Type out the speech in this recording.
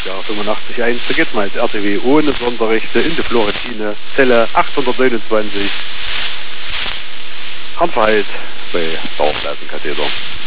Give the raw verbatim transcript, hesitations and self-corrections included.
Jahr fünfundachtzig ein, da geht man als R T W ohne Sonderrechte in die Florentin, Zelle achthundertneunundzwanzig, Handverhalt bei Bauchblasenkatheter.